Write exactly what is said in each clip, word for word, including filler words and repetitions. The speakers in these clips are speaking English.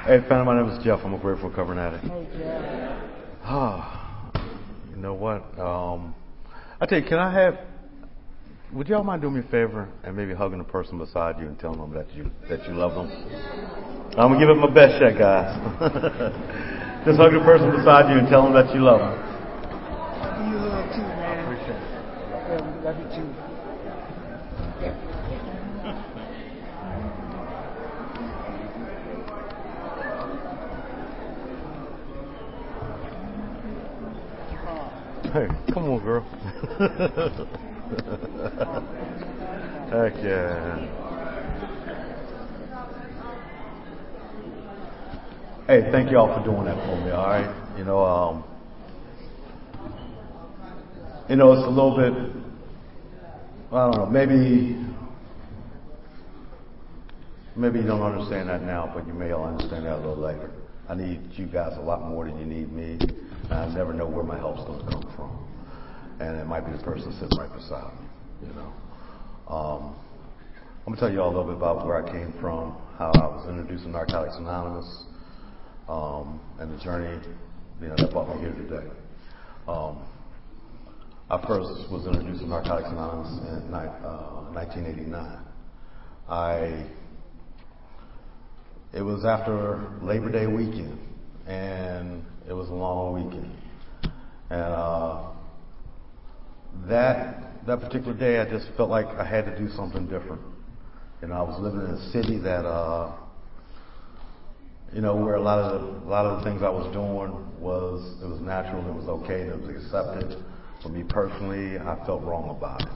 Hey, family, my name is Jeff. I'm a grateful recovering addict. Hey, Jeff. Ah, you know what? Um, I tell you, can I have? Would y'all mind doing me a favor and maybe hugging the person beside you and telling them that you that you love them? I'm gonna give it my best shot, guys. Just hug the person beside you and tell them that you love them. You love too, man. I appreciate it. Yeah, we love you too. Hey, come on, girl. Heck yeah. Hey, thank y'all for doing that for me, all right? You know, um, you know, it's a little bit, I don't know, maybe, maybe you don't understand that now, but you may all understand that a little later. I need you guys a lot more than you need me. And I never know where my help's going to come from. And it might be the person sitting right beside me, you know. Um, I'm going to tell you all a little bit about where I came from, how I was introduced to Narcotics Anonymous, um, and the journey, you know, that brought me here today. Um, I first was introduced to Narcotics Anonymous in uh, nineteen eighty-nine. I, it was after Labor Day weekend, and it was a long weekend. And uh, that that particular day, I just felt like I had to do something different. You know, I was living in a city that, uh, you know, where a lot of the, a lot of the things I was doing was it was natural, it was okay, it was accepted. For me personally, I felt wrong about it.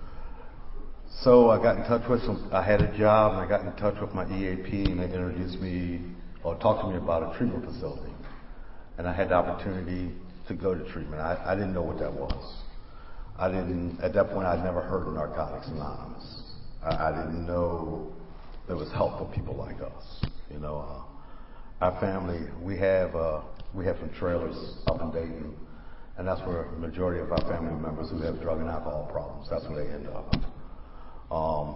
So I got in touch with some. I had a job, and I got in touch with my E A P, and they introduced me or talked to me about a treatment facility. And I had the opportunity to go to treatment. I, I didn't know what that was. I didn't, at that point, I'd never heard of Narcotics Anonymous. I, I didn't know there was help for people like us. You know, uh, our family, we have, uh, we have some trailers up in Dayton, and that's where the majority of our family members who have drug and alcohol problems, that's where they end up. Um,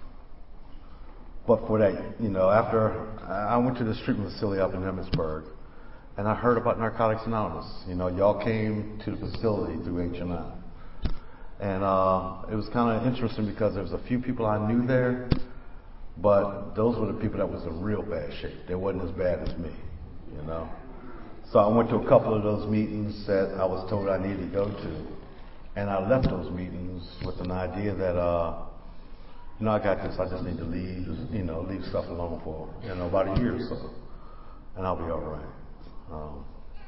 but for that, you know, after I went to this treatment facility up in Emmitsburg, and I heard about Narcotics Anonymous. You know, y'all came to the facility through H and M. And uh, it was kind of interesting because there was a few people I knew there, but those were the people that was in real bad shape. They wasn't as bad as me, you know. So I went to a couple of those meetings that I was told I needed to go to. And I left those meetings with an idea that, uh, you know, I got this. I just need to leave, you know, leave stuff alone for, you know, about a year or so. And I'll be all right. Um,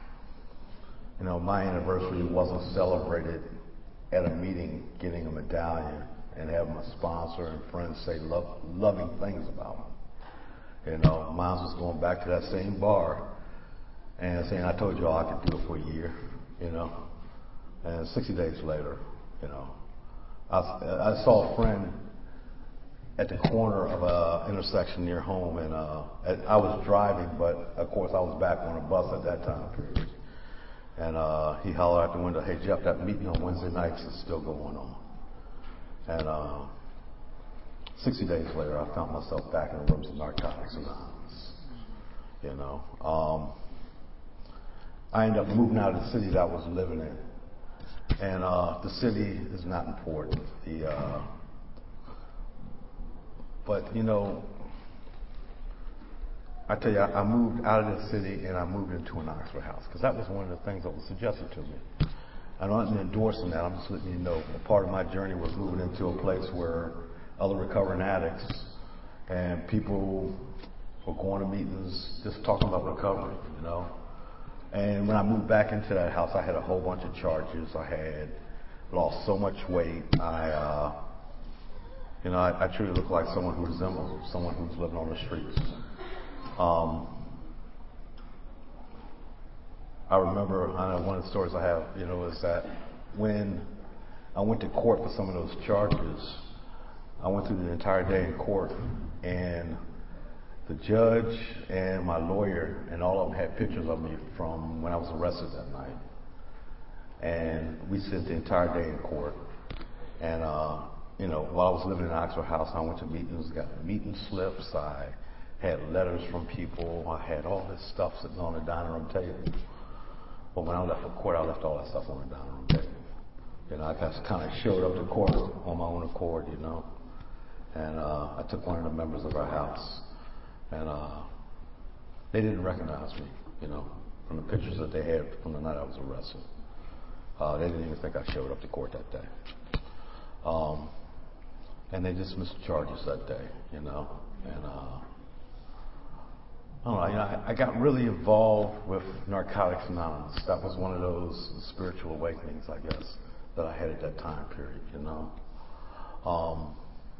you know, my anniversary wasn't celebrated at a meeting, getting a medallion and having my sponsor and friends say love, loving things about me. You know, mine was going back to that same bar and saying, I told you all I could do it for a year, you know. And sixty days later, you know, I, I saw a friend at the corner of a intersection near home, and uh, I was driving, but of course I was back on a bus at that time period. And uh, he hollered out the window, "Hey Jeff, that meeting on Wednesday nights is still going on." And uh, sixty days later, I found myself back in the rooms of Narcotics Anonymous. You know, um, I ended up moving out of the city that I was living in, and uh, the city is not important. The uh, But, you know, I tell you, I, I moved out of the city and I moved into an Oxford house because that was one of the things that was suggested to me. I'm not endorsing that. I'm just letting you know a part of my journey was moving into a place where other recovering addicts and people were going to meetings just talking about recovery, you know. And when I moved back into that house, I had a whole bunch of charges. I had lost so much weight. I, uh, You know, I, I truly look like someone who resembles someone who's living on the streets. Um, I remember, I know one of the stories I have, you know, is that when I went to court for some of those charges, I went through the entire day in court, and the judge and my lawyer and all of them had pictures of me from when I was arrested that night. And we spent the entire day in court. And, uh, you know, while I was living in Oxford House, I went to meetings, got meeting slips. I had letters from people. I had all this stuff sitting on the dining room table. But when I left for court, I left all that stuff on the dining room table. You know, I just kind of showed up to court on my own accord, you know. And uh, I took one of the members of our house, and uh, they didn't recognize me, you know, from the pictures that they had from the night I was arrested. Uh, they didn't even think I showed up to court that day. Um, and they dismissed the charges that day, you know. And uh, I don't know, you know, I, I got really involved with Narcotics Anonymous. That was one of those spiritual awakenings, I guess, that I had at that time period, you know. Um,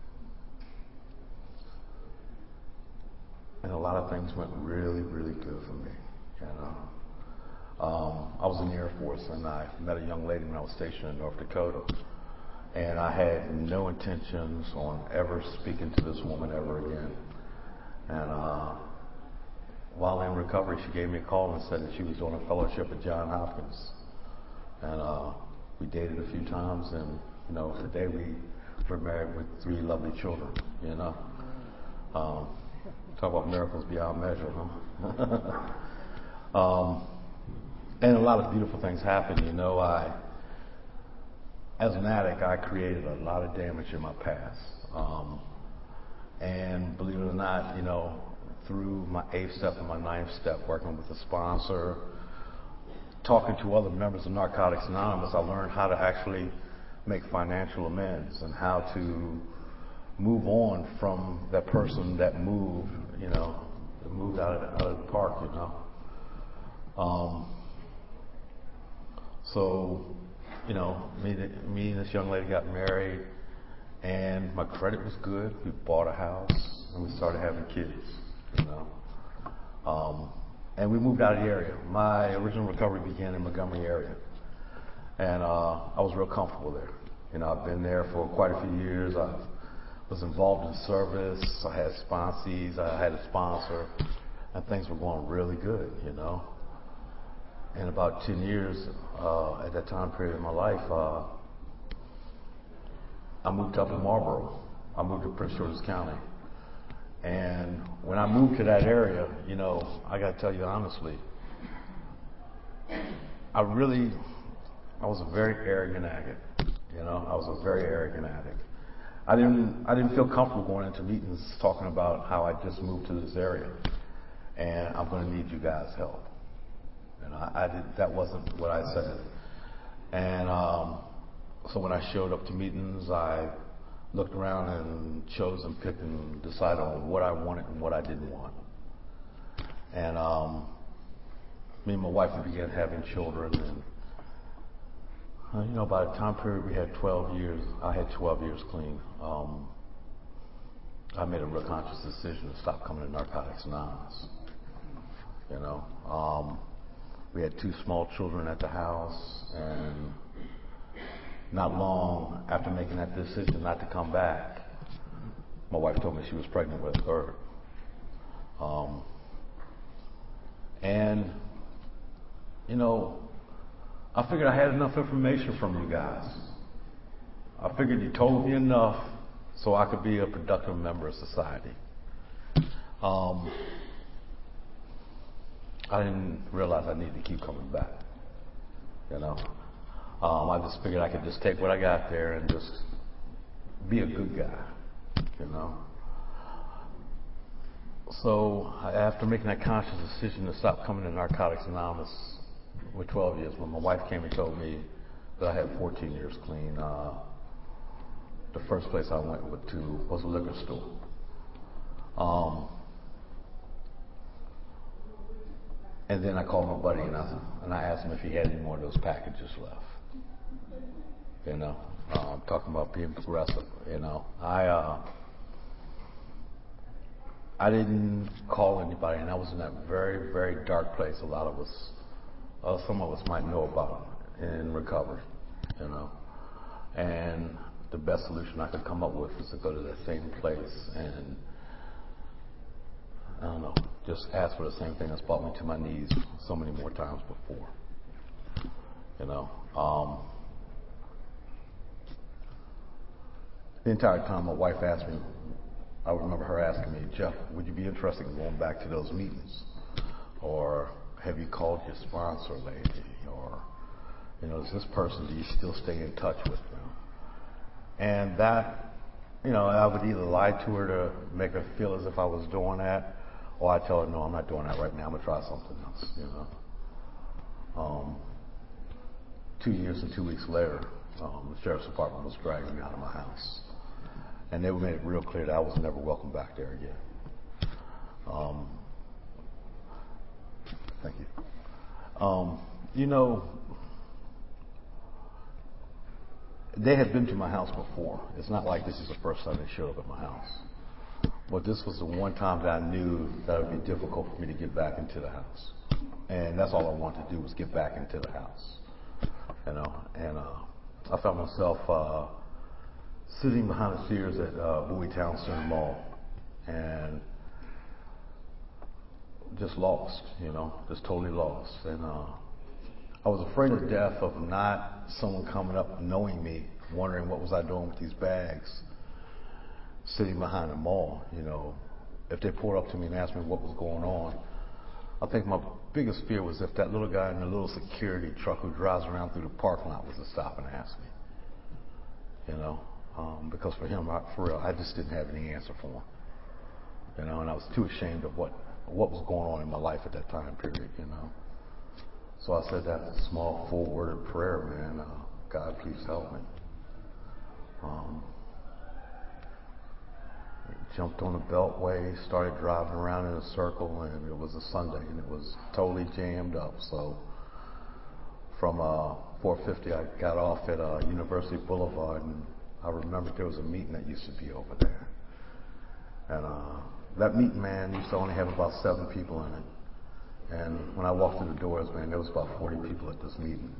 and a lot of things went really, really good for me, you know. Um, I was in the Air Force, and I met a young lady when I was stationed in North Dakota. And I had no intentions on ever speaking to this woman ever again. And uh, while in recovery, she gave me a call and said that she was doing a fellowship at Johns Hopkins. And uh, we dated a few times, and you know, today we were married with three lovely children. You know, um, talk about miracles beyond measure, huh? um, and a lot of beautiful things happened. You know, I. As an addict, I created a lot of damage in my past. Um, and believe it or not, you know, through my eighth step and my ninth step, working with a sponsor, talking to other members of Narcotics Anonymous, I learned how to actually make financial amends and how to move on from that person that moved, you know, that moved out of, out of the park, you know. Um, so, You know, me, me and this young lady got married, and my credit was good. We bought a house, and we started having kids, you know. Um, and we moved out of the area. My original recovery began in Montgomery area, and uh, I was real comfortable there. You know, I've been there for quite a few years. I was involved in service. I had sponsees. I had a sponsor, and things were going really good, you know. In about ten years, uh, at that time period in my life, uh, I moved up to Marlboro. I moved to Prince George's County. And when I moved to that area, you know, I got to tell you honestly, I really, I was a very arrogant addict. You know, I was a very arrogant addict. I didn't, I didn't feel comfortable going into meetings talking about how I just moved to this area, and I'm going to need you guys' help. And I, I did, that wasn't what I said. And um, so when I showed up to meetings, I looked around and chose and picked and decided on what I wanted and what I didn't want. And um, me and my wife began having children. And, uh, you know, by the time period we had twelve years, I had twelve years clean. Um, I made a real conscious decision to stop coming to Narcotics Anonymous. You know. Um, We had two small children at the house, and not long after making that decision not to come back, my wife told me she was pregnant with a third. Um, and, you know, I figured I had enough information from you guys. I figured you told me enough so I could be a productive member of society. Um, I didn't realize I needed to keep coming back, you know. Um, I just figured I could just take what I got there and just be a good guy, you know. So after making that conscious decision to stop coming to Narcotics Anonymous with twelve years, when my wife came and told me that I had fourteen years clean, uh, the first place I went to was a liquor store. Um, And then I called my buddy and I, and I asked him if he had any more of those packages left. You know, uh, I'm talking about being progressive. You know, I uh, I didn't call anybody, and I was in that very, very dark place. A lot of us, uh, some of us might know about in recovery. You know, and the best solution I could come up with was to go to that same place and, I don't know, just ask for the same thing that's brought me to my knees so many more times before. You know, um, the entire time my wife asked me, I remember her asking me, Jeff, would you be interested in going back to those meetings? Or have you called your sponsor lately? Or, you know, is this person, do you still stay in touch with them? And that, you know, I would either lie to her to make her feel as if I was doing that, or I tell her, no, I'm not doing that right now. I'm going to try something else, you know. Um, two years and two weeks later, um, the sheriff's department was dragging me out of my house. And they made it real clear that I was never welcome back there again. Um, thank you. Um, you know, they had been to my house before. It's not like this is the first time they showed up at my house. But this was the one time that I knew that it would be difficult for me to get back into the house. And that's all I wanted to do was get back into the house. You know, and uh, I found myself uh, sitting behind the Sears at uh, Bowie Town Center Mall and just lost, you know, just totally lost. And uh, I was afraid of death of not someone coming up knowing me, wondering what was I doing with these bags, sitting behind the mall, you know. If they pulled up to me and asked me what was going on, I think my biggest fear was if that little guy in the little security truck who drives around through the parking lot was to stop and ask me, you know. Um, because for him, I, for real, I just didn't have any answer for him, you know, and I was too ashamed of what, what was going on in my life at that time period, you know. So I said that small, full-worded prayer, man, uh, God, please help me. Um, jumped on the Beltway, started driving around in a circle, and it was a Sunday, and it was totally jammed up. So from uh, four fifty, I got off at uh, University Boulevard, and I remember there was a meeting that used to be over there. And uh, that meeting, man, used to only have about seven people in it. And when I walked through the doors, man, there was about forty people at this meeting.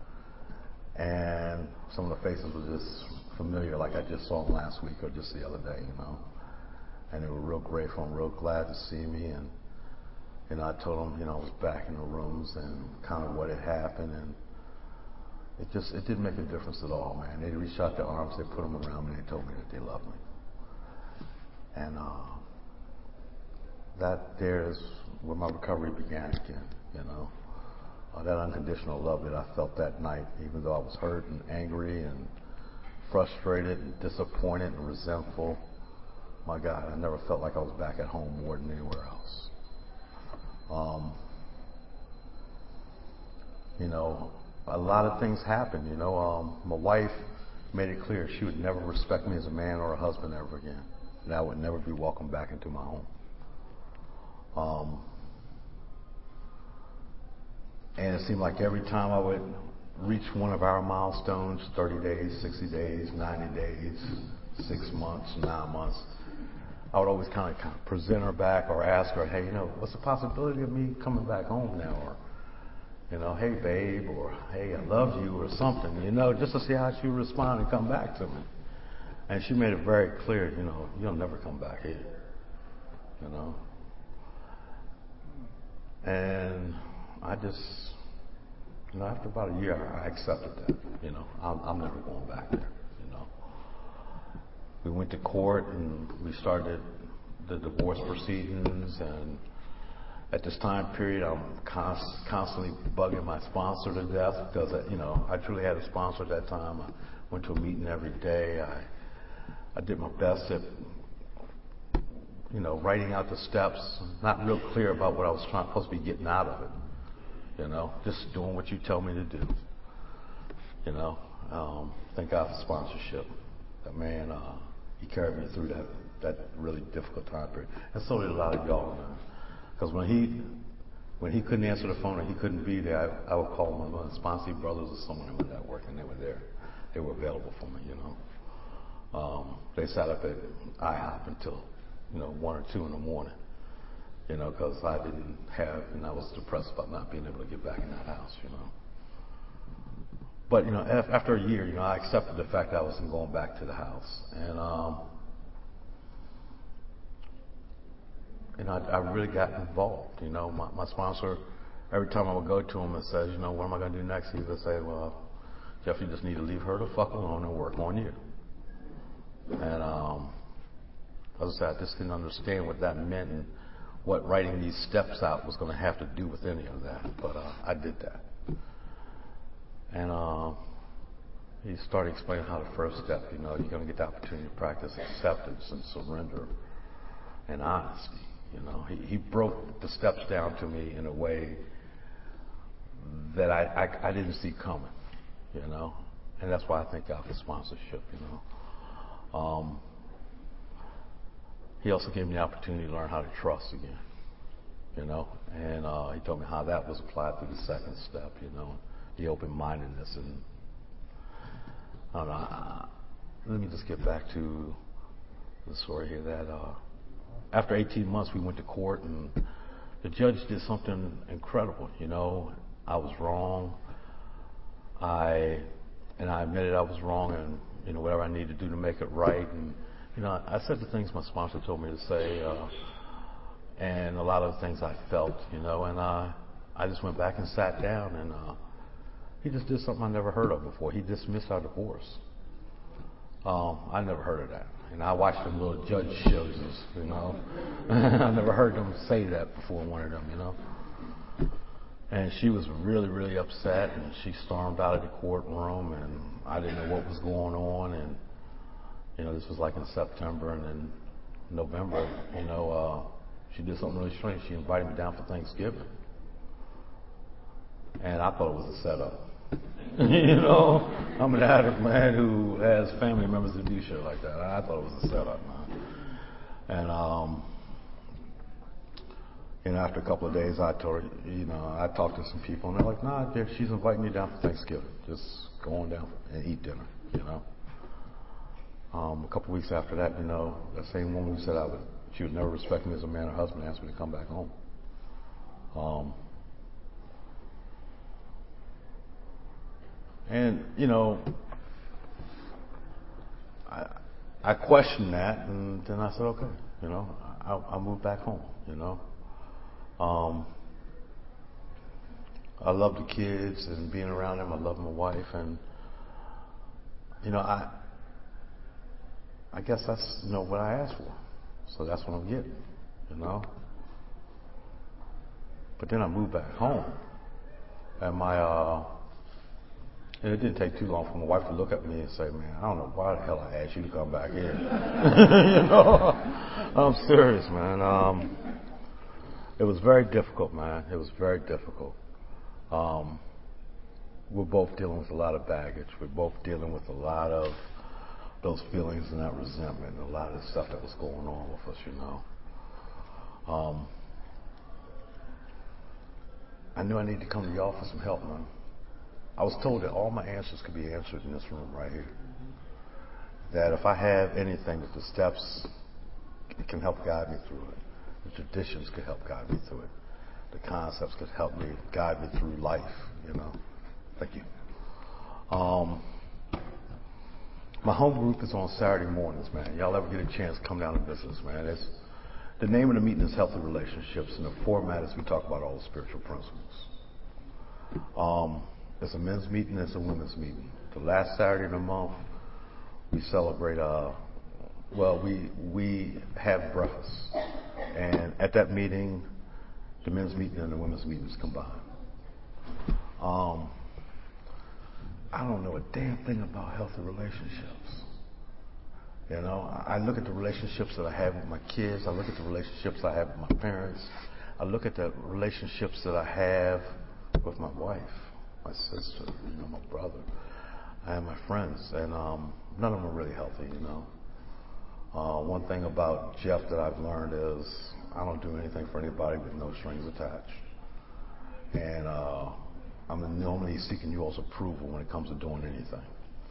And some of the faces were just familiar, like I just saw them last week or just the other day, you know. And they were real grateful and real glad to see me. And, you know, I told them, you know, I was back in the rooms and kind of what had happened. And it just, it didn't make a difference at all, man. They reached out their arms, they put them around me, and they told me that they loved me. And uh, that there is where my recovery began again, you know. Uh, that unconditional love that I felt that night, even though I was hurt and angry and frustrated and disappointed and resentful. My God, I never felt like I was back at home more than anywhere else. Um, you know, a lot of things happened, you know. Um, my wife made it clear she would never respect me as a man or a husband ever again. And I would never be welcomed back into my home. Um, and it seemed like every time I would reach one of our milestones, thirty days, sixty days, ninety days, six months, nine months, I would always kind of, kind of present her back or ask her, hey, you know, what's the possibility of me coming back home now? Or, you know, hey, babe, or hey, I love you, or something, you know, just to see how she would respond and come back to me. And she made it very clear, you know, you'll never come back here, you know. And I just, you know, after about a year, I accepted that, you know, I'm, I'm never going back there, you know. We went to court and we started the divorce proceedings, and at this time period, I'm const- constantly bugging my sponsor to death because, you know, I truly had a sponsor at that time. I went to a meeting every day. I, I did my best at, you know, writing out the steps, not real clear about what I was trying, supposed to be getting out of it. You know, just doing what you tell me to do. You know, um, thank God for sponsorship. That man, uh, he carried me through that that really difficult time period, and so did a lot of y'all. Because when he when he couldn't answer the phone or he couldn't be there, I, I would call one of my sponsee brothers or someone that was at work, and they were there. They were available for me. You know, um, they sat up at I hop until, you know, one or two in the morning. You know, because I didn't have, and I was depressed about not being able to get back in that house, you know. But, you know, after a year, you know, I accepted the fact that I wasn't going back to the house. And, um, and I, I really got involved, you know. My, my sponsor, every time I would go to him and says, you know, what am I going to do next? He would say, well, Jeff, you just need to leave her the fuck alone and work on you. And, um, As I said, I just didn't understand what that meant and what writing these steps out was going to have to do with any of that. But uh, I did that. And uh, he started explaining how the first step, you know, you're going to get the opportunity to practice acceptance and surrender and honesty. You know, he, he broke the steps down to me in a way that I, I, I didn't see coming, you know. And that's why I thank God for sponsorship, you know. Um, he also gave me the opportunity to learn how to trust again, you know. And uh, he told me how that was applied through the second step, you know, the open-mindedness. And I don't know. I, let me just get back to the story here that uh, after eighteen months, we went to court, and the judge did something incredible, you know. I was wrong. I and I admitted I was wrong, and you know whatever I needed to do to make it right. And you know, I said the things my sponsor told me to say, uh, and a lot of the things I felt, you know. And I I just went back and sat down, and uh, he just did something I never heard of before. He dismissed our divorce. Um, I never heard of that, and I watched them little judge shows, you know. I never heard them say that before. One of them, you know. And she was really, really upset, and she stormed out of the courtroom, and I didn't know what was going on. And, you know, this was like in September, and then November, you know, uh, she did something really strange. She invited me down for Thanksgiving. And I thought it was a setup. You know, I'm an addict, man, who has family members that do shit like that. I thought it was a setup, man. And, um... And after a couple of days, I told her, you know, I talked to some people, and they're like, nah, she's inviting me down for Thanksgiving. Just go on down and eat dinner, you know. Um, a couple of weeks after that, you know, that same woman who said I would, she would never respect me as a man or husband asked me to come back home. Um, and, you know, I, I questioned that, and then I said, okay, you know, I, I'll move back home, you know. Um, I love the kids and being around them. I love my wife, and you know, I, I guess that's you know what I asked for, so that's what I'm getting, you know. But then I moved back home, and my, uh, and it didn't take too long for my wife to look at me and say, "Man, I don't know why the hell I asked you to come back here." You know, I'm serious, man. Um, It was very difficult, man. It was very difficult. Um, we're both dealing with a lot of baggage. We're both dealing with a lot of those feelings and that resentment, and a lot of the stuff that was going on with us, you know. Um, I knew I needed to come to y'all for some help, man. I was told that all my answers could be answered in this room right here. That if I have anything, that the steps it can help guide me through it. The traditions could help guide me through it. The concepts could help me guide me through life, you know. Thank you. Um, my home group is on Saturday mornings, man. Y'all ever get a chance, come down to business, man. It's, the name of the meeting is Healthy Relationships, and the format is we talk about all the spiritual principles. Um, it's a men's meeting, it's a women's meeting. The last Saturday of the month, we celebrate, uh, well, we, we have breakfast. And at that meeting, the men's meeting and the women's meeting is combined. Um, I don't know a damn thing about healthy relationships. You know, I look at the relationships that I have with my kids. I look at the relationships I have with my parents. I look at the relationships that I have with my wife, my sister, you know, my brother, and my friends. And um, none of them are really healthy, you know. Uh, one thing about Jeff that I've learned is I don't do anything for anybody with no strings attached. And uh, I'm normally seeking you all's approval when it comes to doing anything.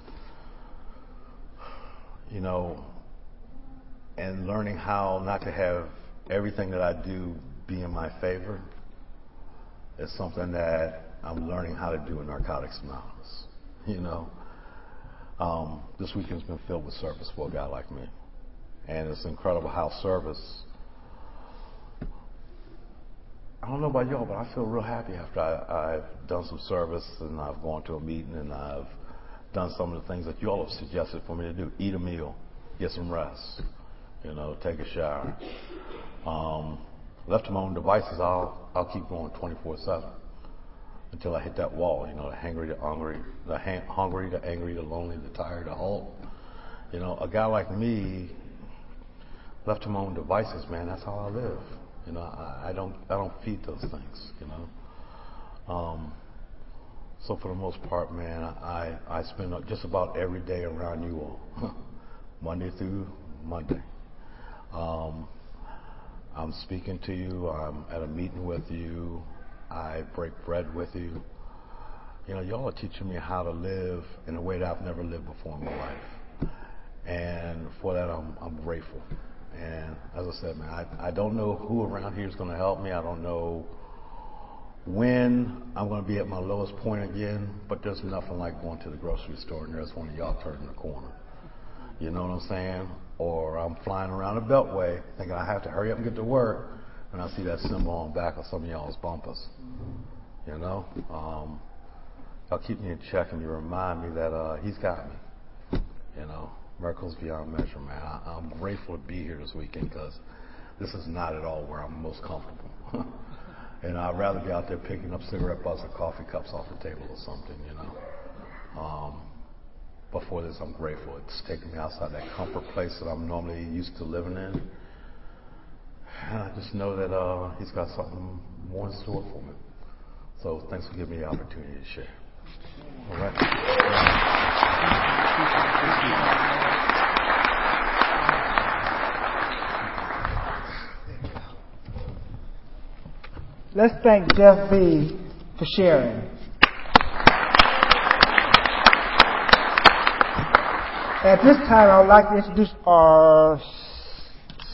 You know, and learning how not to have everything that I do be in my favor is something that I'm learning how to do in Narcotics Anonymous. You know, um, this weekend's been filled with service for a guy like me. And it's incredible how service, I don't know about y'all, but I feel real happy after I, I've done some service and I've gone to a meeting and I've done some of the things that you all have suggested for me to do. Eat a meal, get some rest, you know, take a shower. Um, left to my own devices, I'll I'll keep going twenty-four seven until I hit that wall. You know, the hungry, the hungry, the ha- hungry, the angry, the lonely, the tired, the halt. You know, a guy like me, left to my own devices, man, that's how I live. You know, I, I don't I don't feed those things. You know. Um, so for the most part, man, I I spend just about every day around you all, Monday through Monday. Um, I'm speaking to you. I'm at a meeting with you. I break bread with you. You know, y'all are teaching me how to live in a way that I've never lived before in my life. And for that, I'm, I'm grateful. And as I said, man, I, I don't know who around here is going to help me. I don't know when I'm going to be at my lowest point again, but there's nothing like going to the grocery store and there's one of y'all turning the corner. You know what I'm saying? Or I'm flying around the Beltway thinking I have to hurry up and get to work, and I see that symbol on the back of some of y'all's bumpers. You know? Um, y'all keep me in check and you remind me that uh, he's got me. You know? Miracles beyond measure, man. I, I'm grateful to be here this weekend because this is not at all where I'm most comfortable. And I'd rather be out there picking up cigarette butts or coffee cups off the table or something, you know. Um, but for this, I'm grateful. It's taken me outside that comfort place that I'm normally used to living in. And I just know that uh, he's got something more in store for me. So thanks for giving me the opportunity to share. All right. Let's thank Jeff B. for sharing. At this time, I would like to introduce our